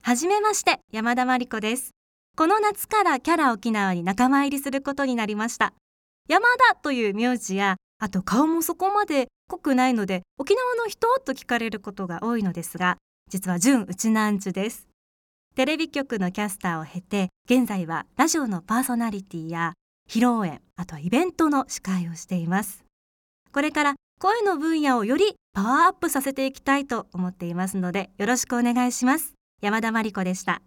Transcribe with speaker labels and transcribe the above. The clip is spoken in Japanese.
Speaker 1: はじめまして、山田真理子です。この夏からキャラ沖縄に仲間入りすることになりました。山田という名字や、あと顔もそこまで濃くないので、沖縄の人と聞かれることが多いのですが、実は純うちなんちゅです。テレビ局のキャスターを経て、現在はラジオのパーソナリティや披露宴、あとイベントの司会をしています。これから声の分野をよりパワーアップさせていきたいと思っていますので、よろしくお願いします。山田真理子でした。